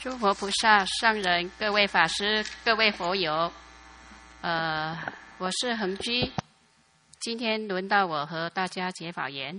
诸佛菩萨、上人、各位法师、各位佛友，我是恒居，今天轮到我和大家结法言。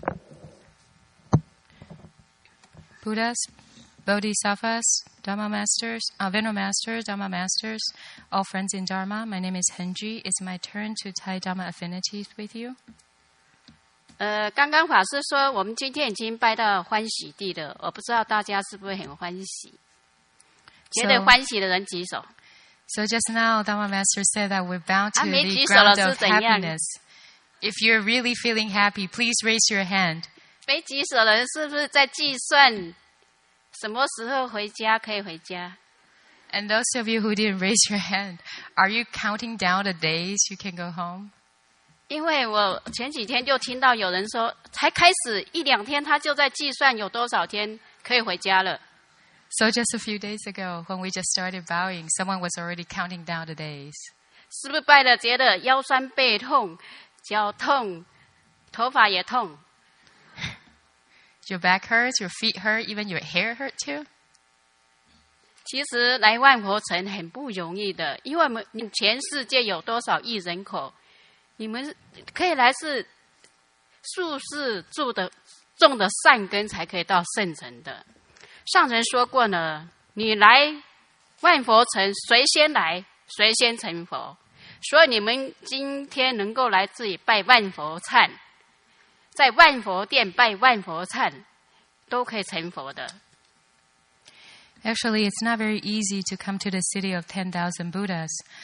Buddhas, Bodhisattvas, Dharma Masters, Venerable Masters, Dharma Masters, all friends in Dharma, my name is Henji. It's my turn to tie Dharma affinities with you. 刚刚法师说我们今天已经拜到欢喜地了，我不知道大家是不是很欢喜？觉得欢喜的人举手。 So just now, Dharma Master said that we're bound to the ground of happiness. If you're really feeling happy, please raise your hand. 没举手的人是不是在计算什么时候回家可以回家？ And those of you who didn't raise your hand, are you counting down the days you can go home? 因为我前几天就听到有人说，才开始一两天，他就在计算有多少天可以回家了。 So just a few days ago, when we just started bowing, someone was already counting down the days. 是不是拜了觉得腰酸背痛、脚痛、头发也痛？ Your back hurts, your feet hurt, even your hair hurt too? 其实来万佛城很不容易的，因为我们全世界有多少亿人口，你们可以来是树是种的善根才可以到圣城的。上人说过呢，你来万佛城，谁先来，谁先成佛。所以你们今天能够来这里拜万佛忏，在万佛殿拜万佛忏，都可以成佛的。 Actually, it's not very easy to come to the city of 10,000 Buddhas.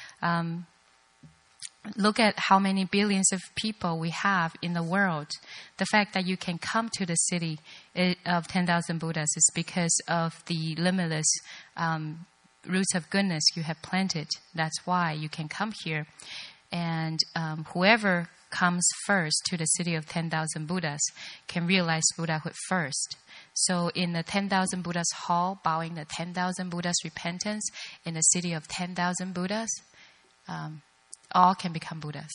Look at how many billions of people we have in the world. The fact that you can come to the city of 10,000 Buddhas is because of the limitless roots of goodness you have planted. That's why you can come here. And whoever comes first to the city of 10,000 Buddhas can realize Buddhahood first. So in the 10,000 Buddhas hall, bowing the 10,000 Buddhas repentance, in the city of 10,000 Buddhas, all can become Buddhas.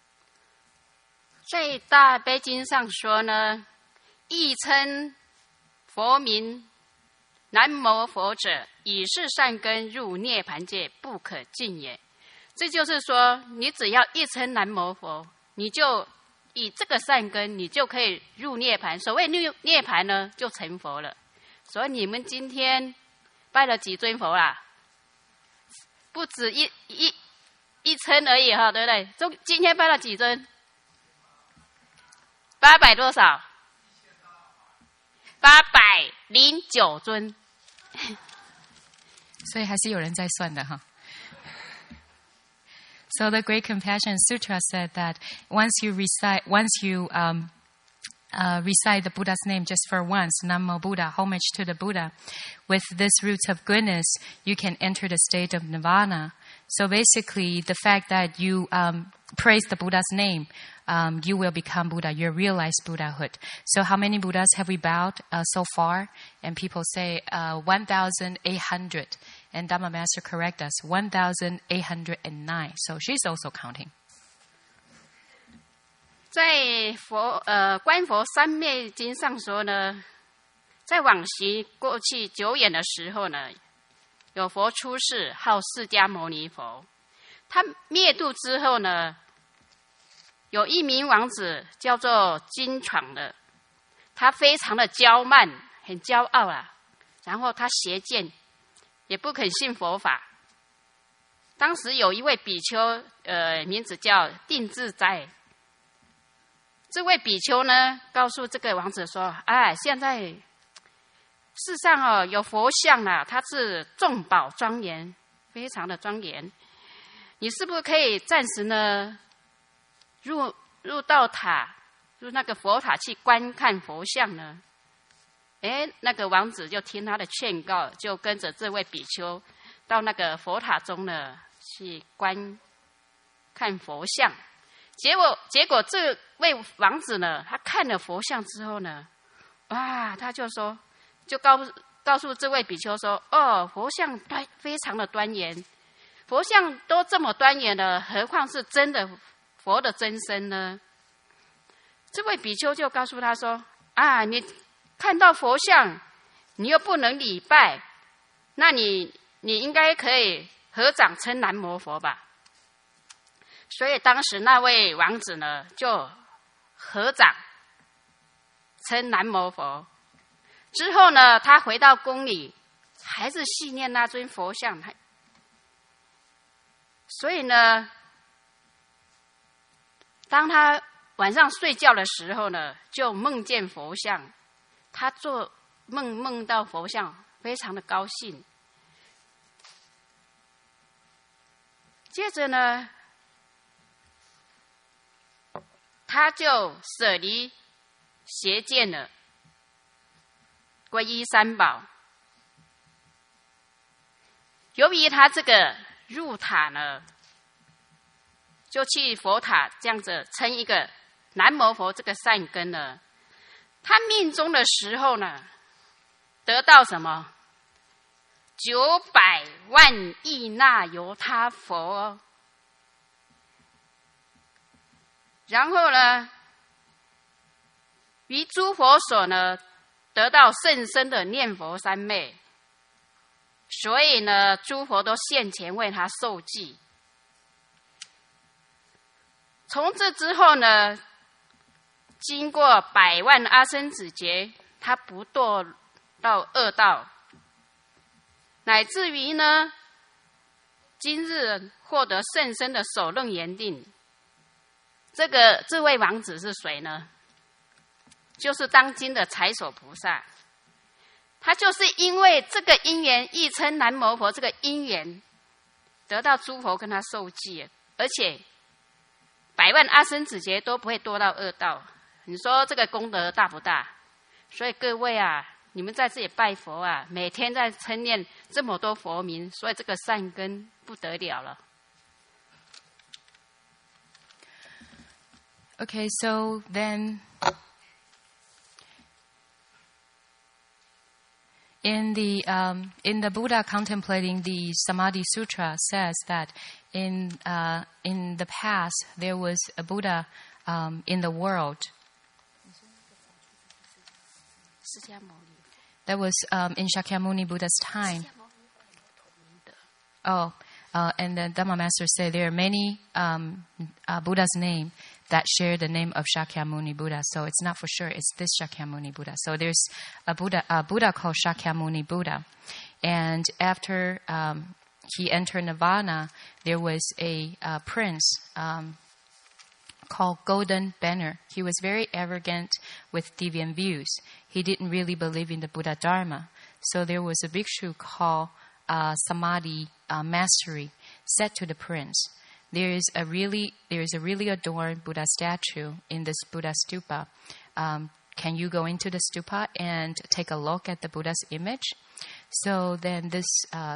在大悲经上说呢，亦称佛名南无佛者，以是善根入涅盘界，不可尽也。这就是说，你只要一称南无佛，你就以这个善根，你就可以入涅盘。所谓涅盘呢，就成佛了。所以你们今天拜了几尊佛啦？不止一称而已哈，对不对？今天拜了几尊？800多少？809尊。 所以还是有人在算的哈。So the Great Compassion Sutra said that once you recite the Buddha's name just for once, Namo Buddha, homage to the Buddha, with this roots of goodness, you can enter the state of nirvana. So basically, the fact that you praise the Buddha's name, you will become Buddha. You realize Buddhahood. So how many Buddhas have we bowed so far? And people say 1,800. And Dhamma Master correct us, 1,809. So she's also counting. 在观佛三昧经上说呢，在往昔过去久远的时候呢，有佛出世，号释迦牟尼佛。他灭度之后呢，有一名王子叫做金闯的，他非常的骄慢，很骄傲啊。然后他邪见，也不肯信佛法。当时有一位比丘，名字叫定自在。这位比丘呢，告诉这个王子说：“哎，现在世上有佛像啊，它是众宝庄严，非常的庄严。你是不是可以暂时呢，入到塔，入那个佛塔去观看佛像呢？”那个王子就听他的劝告，就跟着这位比丘到那个佛塔中呢去观看佛像。结果这位王子呢，他看了佛像之后呢，他就告诉这位比丘说：“哦，佛像非常的端严，佛像都这么端严了，何况是真的佛的真身呢？”这位比丘就告诉他说：“你看到佛像，你又不能礼拜， 那你应该可以合掌称南无佛吧？所以当时那位王子呢，就合掌称南无佛。之后呢，他回到宫里，还是纪念那尊佛像。所以呢，当他晚上睡觉的时候呢，就梦见佛像。他做梦到佛像，非常的高兴。接着呢，他就舍离邪见了，皈依三宝。由于他这个入塔呢，就去佛塔这样子称一个南无佛这个善根呢，他命中的时候呢，得到什么？900万亿那由他佛。然后呢，于诸佛所呢，得到甚深的念佛三昧。所以呢，诸佛都现前为他受记。从这之后呢，经过100万阿僧祇劫，他不堕到恶道，乃至于呢，今日获得甚深的首楞严定。这位王子是谁呢？就是当今的财首菩萨。他就是因为这个因缘，亦称南无佛这个因缘，得到诸佛跟他受记，而且100万阿僧祇劫都不会堕到恶道。你说这个功德大不大？所以各位啊，你们在这里拜佛啊，每天在称念这么多佛名，所以这个善根不得了了。 Okay, so then in the Buddha contemplating the Samadhi Sutra says that in the past there was a Buddha in the world. That was in Shakyamuni Buddha's time. And then Dhamma Master said there are many Buddha's name that share the name of Shakyamuni Buddha. So it's not for sure it's this Shakyamuni Buddha. So there's a Buddha called Shakyamuni Buddha. And after he entered Nirvana, there was a prince called Golden Banner. He was very arrogant with deviant views. He didn't really believe in the Buddha Dharma. So there was a bhikshu called Samadhi Mastery said to the prince, there is a really adorned Buddha statue in this Buddha stupa. Can you go into the stupa and take a look at the Buddha's image? So then this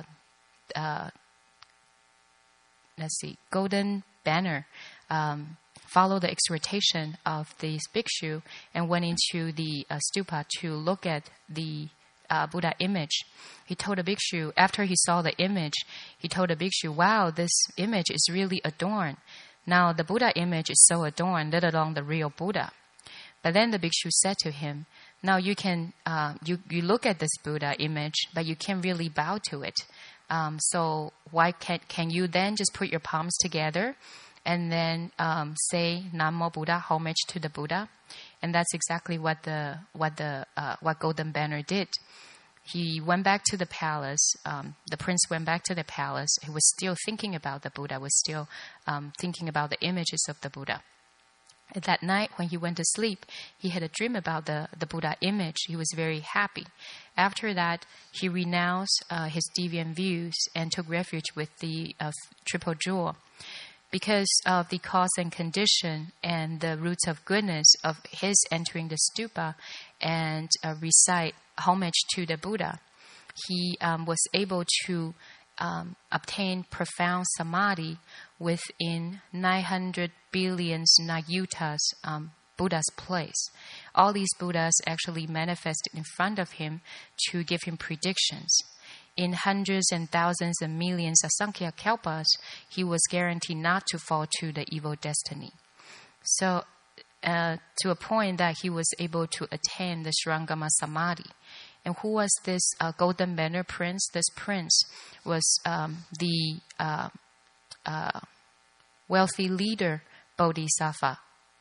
Golden Banner followed the exhortation of this bhikshu and went into the stupa to look at the Buddha image. He told the bhikshu, after he saw the image, he told the bhikshu, wow, this image is really adorned. Now the Buddha image is so adorned, let alone the real Buddha. But then the bhikshu said to him, now you can, you look at this Buddha image, but you can't really bow to it. So why can you then just put your palms together and then say Namo Buddha, homage to the Buddha? And that's exactly what Golden Banner did. He went back to the palace. The prince went back to the palace. He was still thinking about the Buddha, was still thinking about the images of the Buddha. That night, when he went to sleep, he had a dream about the Buddha image. He was very happy. After that, he renounced his deviant views and took refuge with the Triple Jewel. Because of the cause and condition and the roots of goodness of his entering the stupa and recite homage to the Buddha, he was able to obtain profound samadhi within 900 billion Nayutas Buddha's place. All these Buddhas actually manifested in front of him to give him predictions. In hundreds and thousands and millions of Sankhya Kalpas, he was guaranteed not to fall to the evil destiny. So, to a point that he was able to attain the Shrangama Samadhi. And who was this golden banner prince? This prince was the wealthy leader Bodhisattva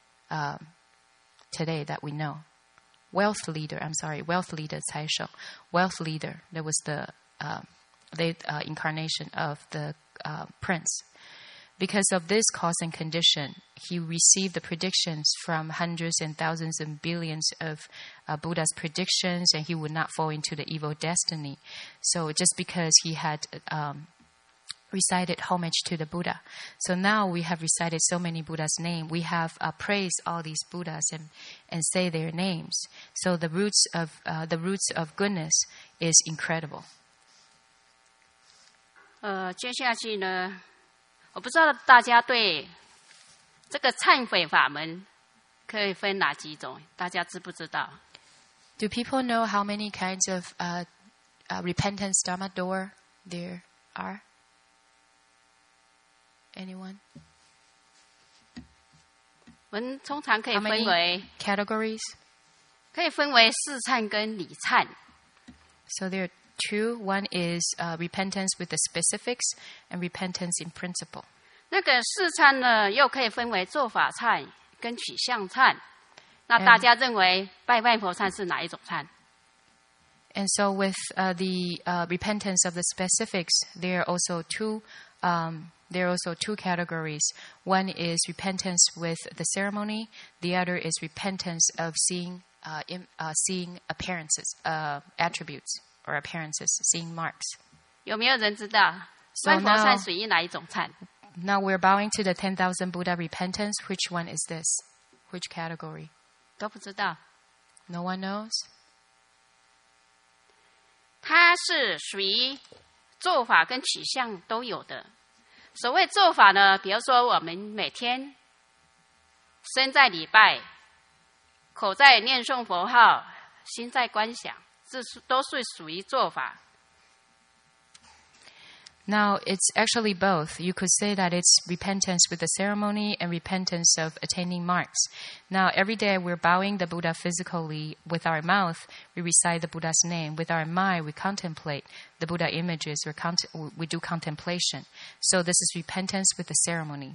today that we know. Wealth leader, Cai Shou. Wealth leader, that was the incarnation of the prince. Because of this cause and condition, he received the predictions from hundreds and thousands and billions of Buddha's predictions, and he would not fall into the evil destiny. So just because he had recited homage to the Buddha. So now we have recited so many Buddha's name. We have praised all these Buddhas and say their names. So the roots of goodness is incredible. 接下去呢，我不知道大家对这个忏悔法门可以分哪几种？大家知不知道？ Do people know how many kinds of repentance Dharma door there are? Anyone? 我们通常可以 How 分 many 为 categories? 可以分为示忏跟礼忏。 So there are two. One is repentance with the specifics and repentance in principle. 那个示忏呢，又可以分为做法忏跟取向忏。那大家认为拜佛忏是哪一种忏？ And so with the repentance of the specifics, there are also two categories. One is repentance with the ceremony. The other is repentance of seeing appearances, attributes or appearances, seeing marks. 有没有人知道 So 拜佛 now- 忏属于哪一种忏？ Now we're bowing to the 10,000 Buddha repentance. Which one is this? Which category? 都不知道。 No one knows? 它是属于做法跟取向都有的。所谓做法呢，比如说我们每天身在礼拜，口在念诵佛号，心在观想，这都是属于做法。 Now, it's actually both. You could say that it's repentance with the ceremony and repentance of attaining marks. Now, every day we're bowing the Buddha physically. With our mouth, we recite the Buddha's name. With our mind, we contemplate the Buddha images. We do contemplation. So this is repentance with the ceremonies.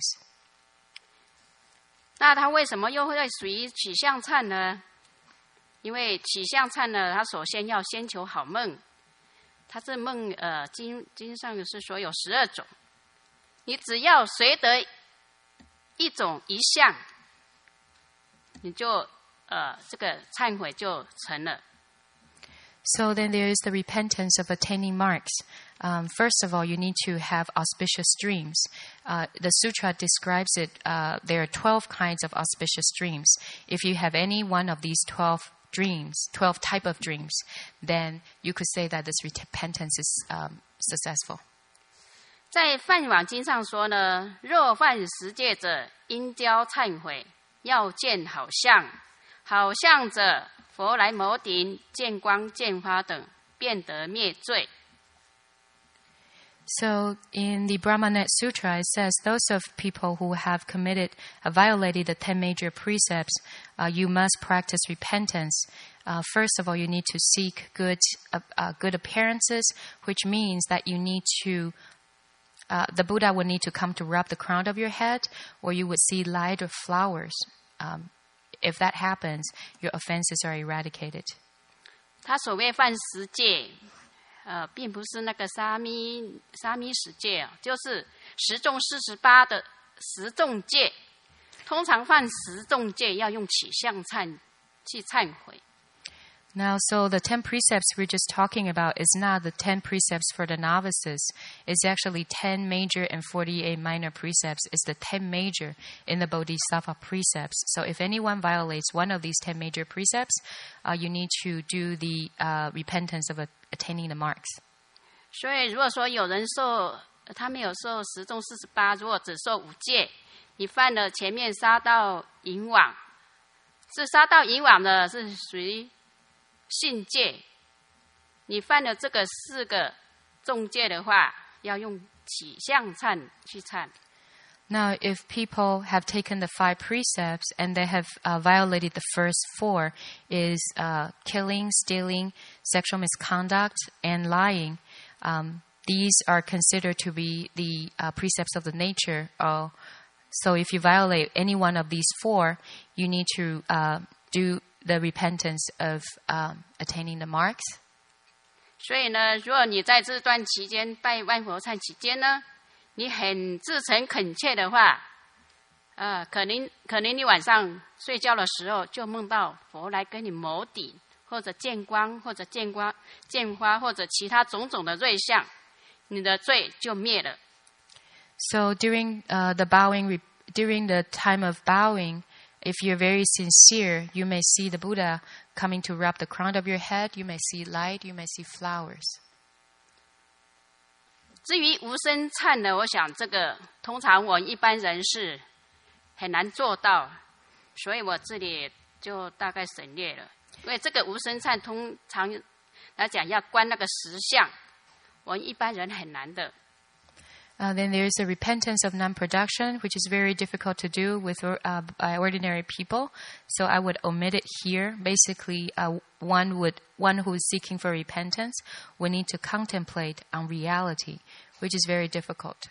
那它为什么又会属于取向忏呢？因为取向忏呢，它首先要先求好梦。 它这梦经上是说有12种，你只要随得一种一项，你就这个忏悔就成了。 So then there is the repentance of attaining marks. First of all, you need to have auspicious dreams. The sutra describes it. There are 12 kinds of auspicious dreams. If you have any one of these 12 type of dreams, then you could say that this repentance is successful. 在梵网经上说呢，若犯十戒者，应教忏悔，要见好相，好相者，佛来摩顶，见光见花等，便得灭罪。 So in the Brahmanet Sutra, it says those of people who have violated the 10 major precepts, you must practice repentance. First of all, you need to seek good appearances, which means that you need to, the Buddha would need to come to rub the crown of your head, or you would see light or flowers. If that happens, your offenses are eradicated. 他所谓犯十戒。 并不是那个沙弥十戒啊，就是10重48的10重戒。通常犯10重戒要用取向忏去忏悔。 Now, so the 10 precepts we're just talking about is not the 10 precepts for the novices. It's actually 10 major and 48 minor precepts. It's the 10 major in the Bodhisattva precepts. So if anyone violates one of these 10 major precepts, you need to do the repentance of attaining the marks. 所以，如果说有人他没有受10重48，如果只受5戒，你犯了前面杀盗淫妄，是杀盗淫妄的是属于 信戒，你犯了这个4个重戒的话，要用取向忏去忏。 Now, if people have taken the 5 precepts and they have violated the first 4, is killing, stealing, sexual misconduct, and lying, these are considered to be the precepts of the nature. So if you violate any one of these 4, you need to do the repentance of attaining the marks. 所以呢，如果你在这段期间拜万佛忏期间呢，你很至诚恳切的话，可能你晚上睡觉的时候就梦到佛来跟你谋底，或者见光，或者见花，或者其他种种的瑞相，你的罪就灭了。 So during during the time of bowing, if you're very sincere, you may see the Buddha coming to rub the crown of your head. You may see light. You may see flowers. 至于无声忏呢，我想这个通常我一般人是很难做到，所以我这里就大概省略了。因为这个无声忏通常来讲要观那个实相，我一般人很难的。 Then there is a repentance of non-production, which is very difficult to do with ordinary people. So I would omit it here. Basically, one who is seeking for repentance would need to contemplate on reality, which is very difficult.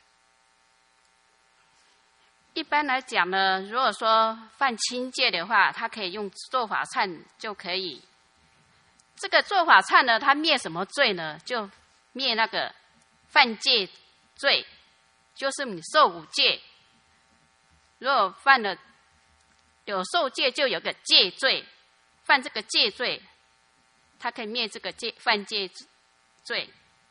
一般来讲呢，如果说犯轻戒的话，他可以用做法忏就可以。这个做法忏呢，它灭什么罪呢？就灭那个犯戒罪。就是你受5戒，如果犯了有受戒，就有个戒罪，犯这个戒罪，它可以灭这个犯戒罪。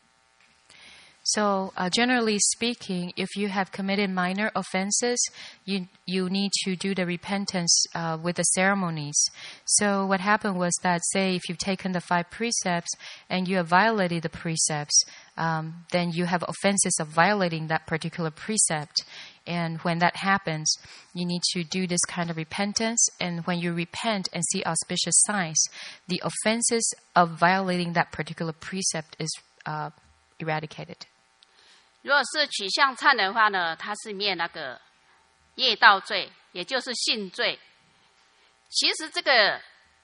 So generally speaking, if you have committed minor offenses, you need to do the repentance with the ceremonies. So what happened was that, say, if you've taken the 5 precepts and you have violated the precepts, then you have offenses of violating that particular precept. And when that happens, you need to do this kind of repentance. And when you repent and see auspicious signs, the offenses of violating that particular precept is eradicated. 如果是取向忏的话呢，它是灭那个业道罪，也就是性罪。其实这个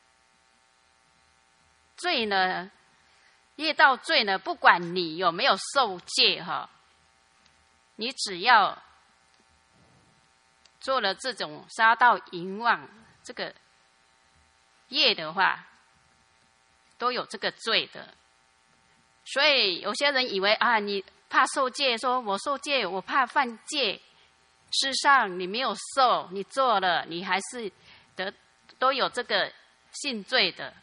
罪呢，业道罪呢，不管你有没有受戒哈，你只要做了这种杀盗淫妄这个业的话，都有这个罪的。所以有些人以为啊，你怕受戒，说我受戒，我怕犯戒。事实上，你没有受，你做了，你还是都有这个性罪的。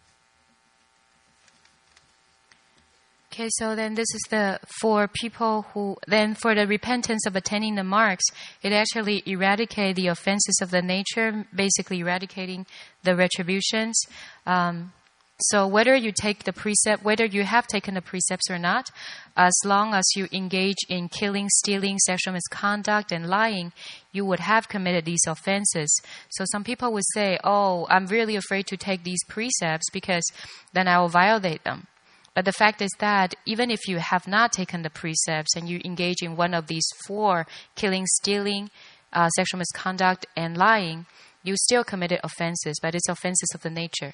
Okay, so then this is for people who, then for the repentance of attaining the marks, it actually eradicates the offenses of the nature, basically eradicating the retributions. So whether you take the precept, whether you have taken the precepts or not, as long as you engage in killing, stealing, sexual misconduct, and lying, you would have committed these offenses. So some people would say, oh, I'm really afraid to take these precepts because then I will violate them. But the fact is that even if you have not taken the precepts and you engage in one of these 4, killing, stealing, sexual misconduct, and lying, you still committed offenses, but it's offenses of the nature.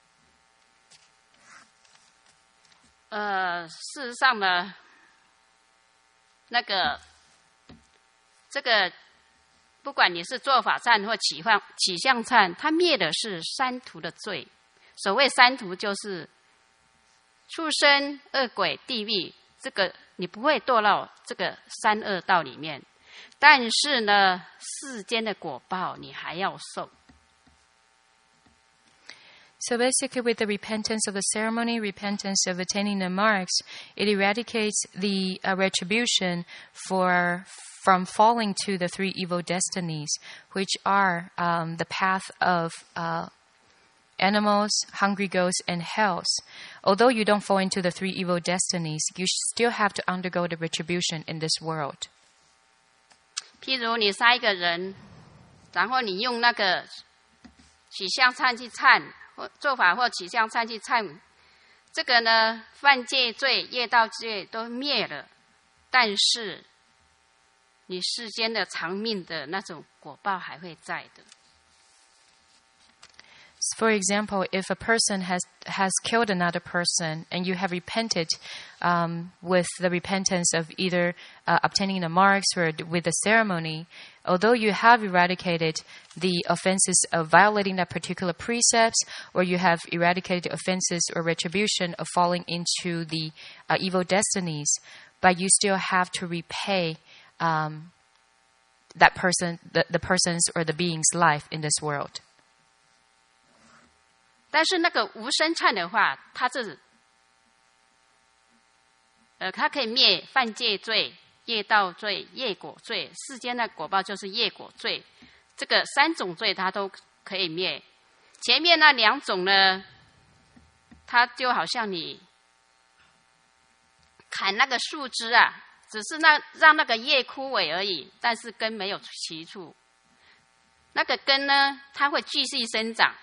事实上呢，这个不管你是做法忏或起向忏，它灭的是3途的罪。所谓3途，就是畜生、恶鬼、地狱，这个你不会堕到这个3恶道里面，但是呢，世间的果报你还要受。 So basically with the repentance of the ceremony, repentance of attaining the marks, it eradicates the retribution from falling to the 3 evil destinies, which are the path of animals, hungry ghosts, and hells. Although you don't fall into the 3 evil destinies, you still have to undergo the retribution in this world. 譬如你杀一个人，然后你用那个取向忏去忏。做法或起向忏去忏，这个呢，犯戒罪、业道罪都灭了，但是你世间的长命的那种果报还会在的。 For example, if a person has killed another person and you have repented with the repentance of either obtaining the marks or with the ceremony, although you have eradicated the offenses of violating that particular precepts, or you have eradicated the offenses or retribution of falling into the evil destinies, but you still have to repay that person, the person's or the being's life in this world. 但是那个无生忏的话，它可以灭犯戒罪、业道罪、业果罪，世间的果报就是业果罪。这个3种罪它都可以灭。前面那2种呢，它就好像你砍那个树枝啊，只是让那个叶枯萎而已，但是根没有起处。那个根呢，它会继续生长。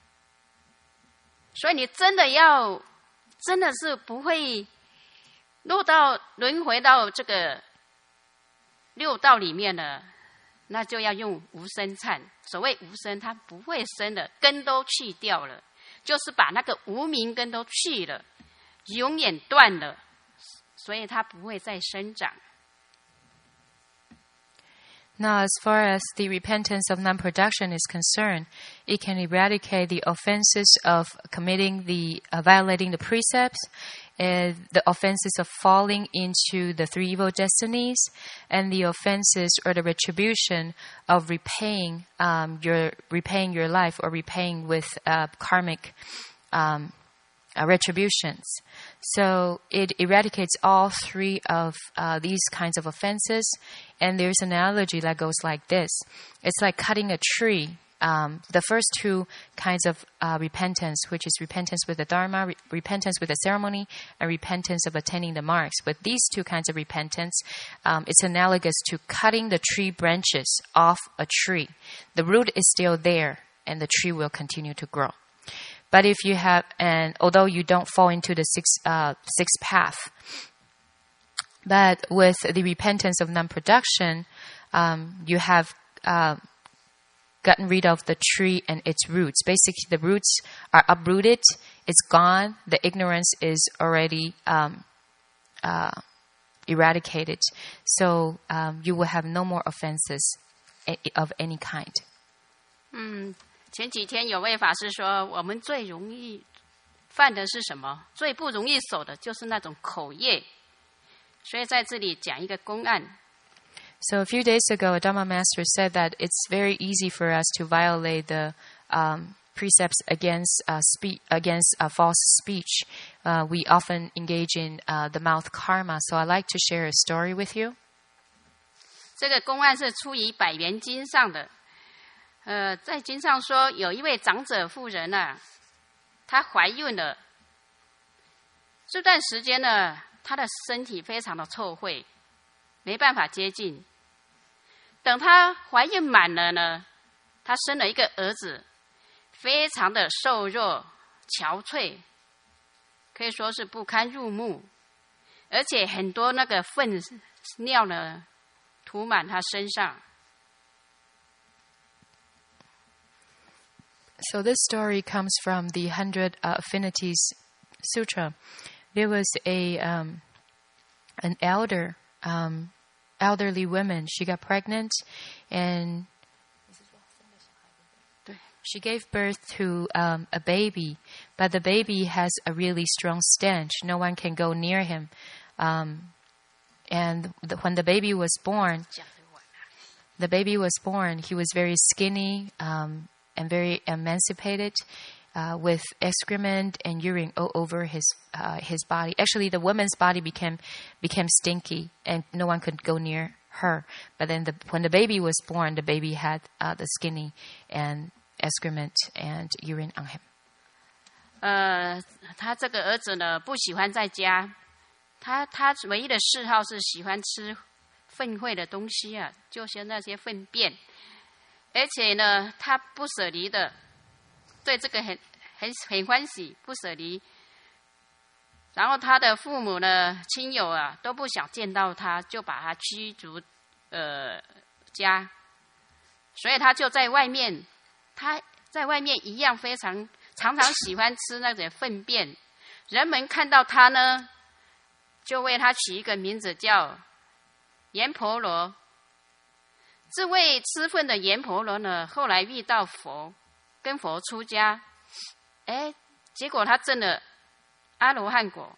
所以你真的是不会轮回到这个6道里面了，那就要用无生忏。所谓无生，它不会生的，根都去掉了，就是把那个无明根都去了，永远断了，所以它不会再生长。 Now, as far as the repentance of non-production is concerned, it can eradicate the offenses of committing violating the precepts, the offenses of falling into the 3 evil destinies, and the offenses or the retribution of repaying your life or repaying with karmic retributions. So it eradicates all 3 of these kinds of offenses. And there's an analogy that goes like this. It's like cutting a tree. The first 2 kinds of repentance, which is repentance with the Dharma, repentance with the ceremony, and repentance of attaining the marks. With these 2 kinds of repentance, it's analogous to cutting the tree branches off a tree. The root is still there, and the tree will continue to grow. But if you have, and although you don't fall into the sixth path, but with the repentance of non-production, you have gotten rid of the tree and its roots. Basically, the roots are uprooted, it's gone, the ignorance is already eradicated. So you will have no more offenses of any kind. 前几天有位法师说，我们最容易犯的是什么？最不容易守的就是那种口业。所以在这里讲一个公案。 So a few days ago, a Dharma master said that it's very easy for us to violate the precepts against false speech. We often engage in the mouth karma. So I'd like to share a story with you. 这个公案是出于《百缘经》上的。在经上说，有一位长者妇人啊，她怀孕了。这段时间呢，她的身体非常的臭秽，没办法接近。等她怀孕满了呢，她生了一个儿子，非常的瘦弱、憔悴，可以说是不堪入目，而且很多那个粪尿呢，涂满她身上。 So this story comes from the 100 Affinities Sutra. There was an elderly woman. She got pregnant, and she gave birth to a baby. But the baby has a really strong stench. No one can go near him. And when the baby was born, he was very skinny. And very emancipated, with excrement and urine all over his body. Actually, the woman's body became stinky, and no one could go near her. But then, when the baby was born, the baby had the skinny and excrement and urine on him. 他这个儿子呢，不喜欢在家，他唯一的嗜好是喜欢吃粪秽的东西啊，就是那些粪便。而且呢，他不舍离的，对这个很欢喜，不舍离。然后他的父母呢、亲友啊，都不想见到他，就把他驱逐家，所以他就在外面，他在外面一样常常喜欢吃那种粪便。人们看到他呢，就为他取一个名字叫阎婆罗。这位吃粪的阎婆罗呢，后来遇到佛，跟佛出家，结果他证了阿罗汉果。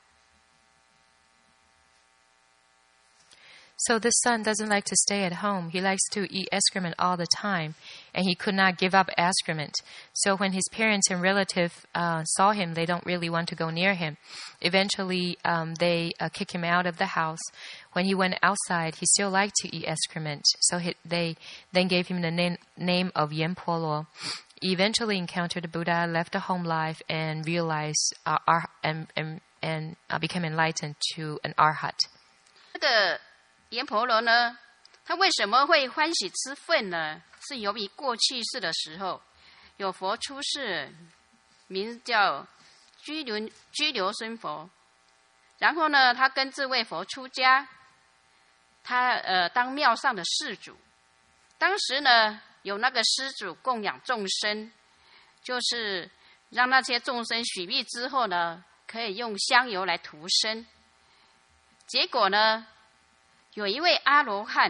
So this son doesn't like to stay at home. He likes to eat excrement all the time, and he could not give up excrement. So when his parents and relatives saw him, they don't really want to go near him. Eventually, they kick him out of the house. When he went outside, he still liked to eat excrement. So they then gave him the name of Yempolo. He eventually encountered the Buddha, left the home life, and realized and became enlightened to an arhat. 阎婆罗呢，他为什么会欢喜吃粪呢？是由于过去世的时候，有佛出世，名叫居留孙佛。然后呢，他跟这位佛出家，他当庙上的施主。当时呢，有那个施主供养众生，就是让那些众生许愿之后呢，可以用香油来涂身。结果呢，有一位阿罗汉，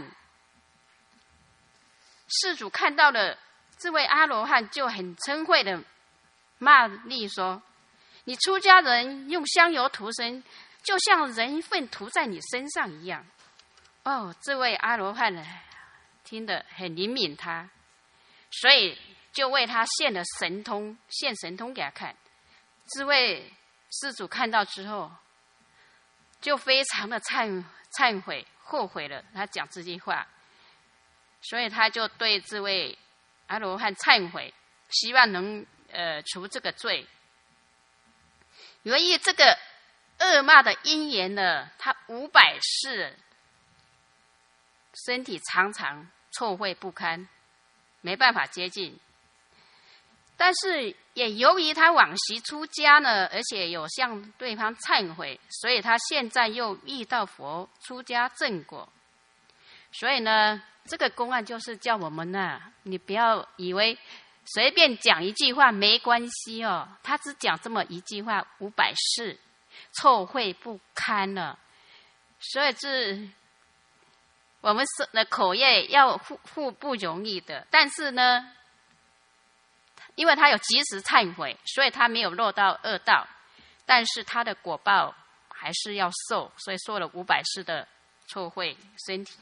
施主看到了这位阿罗汉，就很嗔恚的骂厉说：“你出家人用香油涂身，就像人粪涂在你身上一样。”这位阿罗汉呢，听得很灵敏他，所以就为他现神通给他看。这位施主看到之后，就非常的忏悔。后悔了，他讲这句话，所以他就对这位阿罗汉忏悔，希望能除这个罪。由于这个恶骂的因缘呢，他500世身体常常臭秽不堪，没办法接近。但是也由于他往昔出家呢，而且有向对方忏悔，所以他现在又遇到佛出家正果。所以呢，这个公案就是叫我们你不要以为随便讲一句话没关系哦，他只讲这么一句话500世，臭秽不堪了。所以这我们的口业要护不容易的，但是呢，因为他有及时忏悔，所以他没有落到恶道，但是他的果报还是要受，所以受了500世的臭秽身体。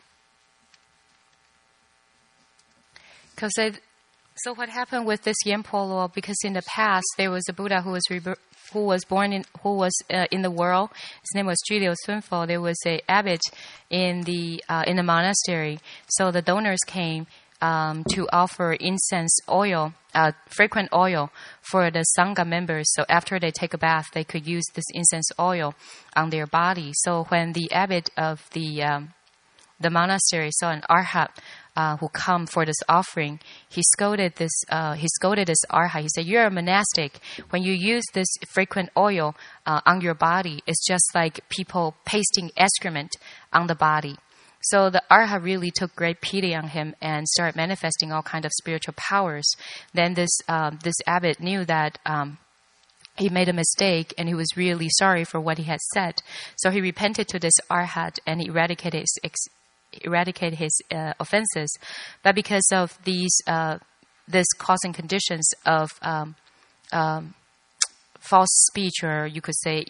So what happened with this Yempolo? Because in the past there was a Buddha who was born in the world. His name was Julio Sunfo. There was a abbot in the monastery. So the donors came to offer incense oil, fragrant oil, for the Sangha members. So after they take a bath, they could use this incense oil on their body. So when the abbot of the monastery saw an arhat who come for this offering, he scolded this arhat. He said, "You're a monastic. When you use this fragrant oil on your body, it's just like people pasting excrement on the body." So the arhat really took great pity on him and started manifesting all kinds of spiritual powers. Then this abbot knew that he made a mistake and he was really sorry for what he had said. So he repented to this arhat and he eradicated his offenses. But because of these this causing conditions of false speech, or you could say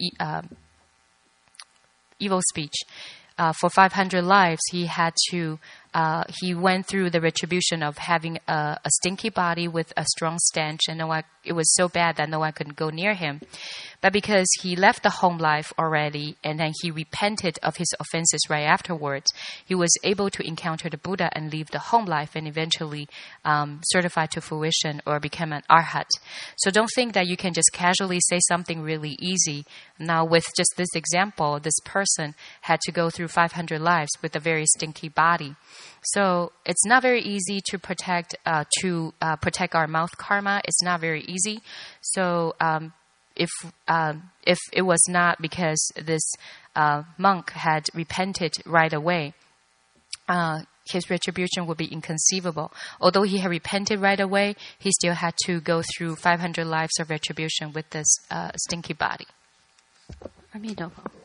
evil speech, for 500 lives, he went through the retribution of having a stinky body with a strong stench, and it was so bad that no one could go near him. But because he left the home life already, and then he repented of his offenses right afterwards, he was able to encounter the Buddha and leave the home life and eventually certify to fruition or become an arhat. So don't think that you can just casually say something really easy. Now, with just this example, this person had to go through 500 lives with a very stinky body. So it's not very easy to protect our mouth karma. It's not very easy. So if it was not because this monk had repented right away, his retribution would be inconceivable. Although he had repented right away, he still had to go through 500 lives of retribution with this stinky body. 阿弥陀佛。